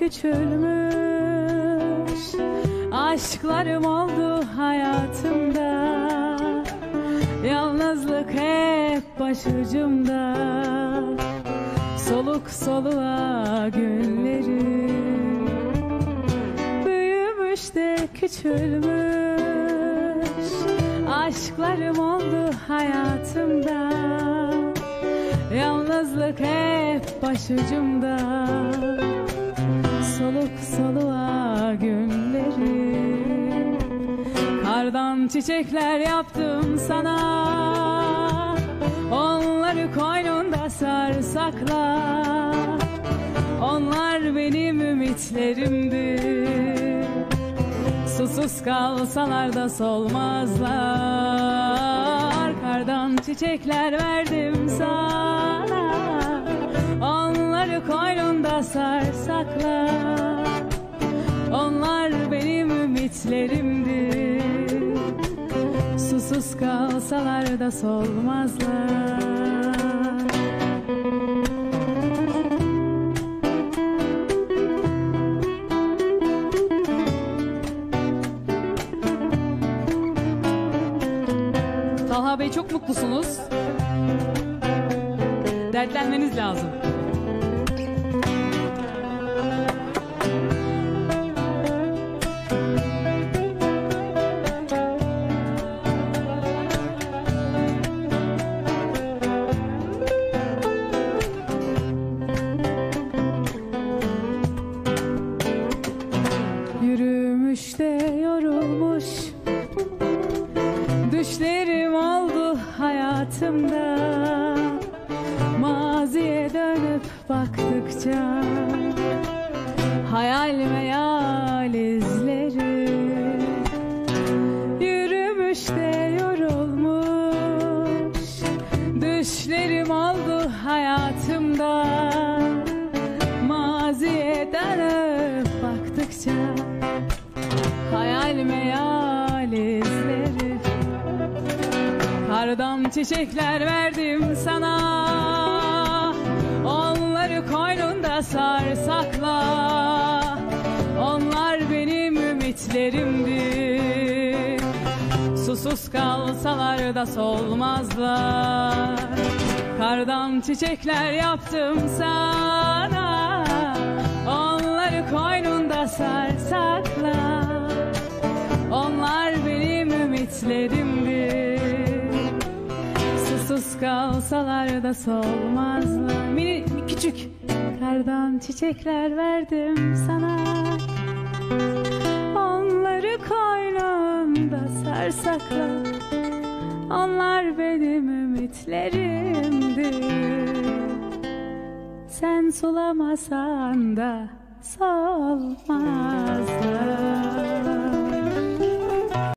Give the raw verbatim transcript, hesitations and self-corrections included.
küçülmüş, aşklarım oldu hayatımda. Yalnızlık hep başucumda, soluk soluğa günlerim. Büyümüş de küçülmüş, aşklarım oldu hayatımda. Yalnızlık hep başucumda, soluk soluğa günlerim. Kardan çiçekler yaptım sana, onları koynunda sar sakla. Onlar benim ümitlerimdi, susuz kalsalar da solmazlar. Kardan çiçekler verdim sana, onları koynunda sar sakla. Onlar benim ümitlerimdi, susuz kalsalar da solmazlar. Talha Bey, çok mutlusunuz. Dertlenmeniz lazım. Yürümüş de yorulmuş, düşlerim oldu hayatımda. Maziye dönüp baktıkça hayal meyal izleri. Yürümüş de yorulmuş, düşlerim oldu hayatımda. Maziye dönüp baktıkça hayal meyal izleri. Kardan çiçekler verdim sana, onları koynunda sar sakla. Onlar benim ümitlerimdi, susuz kalsalar da solmazlar. Kardan çiçekler yaptım sana, onları koynunda sar sakla. Onlar benim ümitlerimdi, susuz kalsalar da solmazlar. Mini küçük kardan çiçekler verdim sana, onları koynunda sar sakla. Onlar benim ümitlerimdi, sen sulamasan da solmazlar.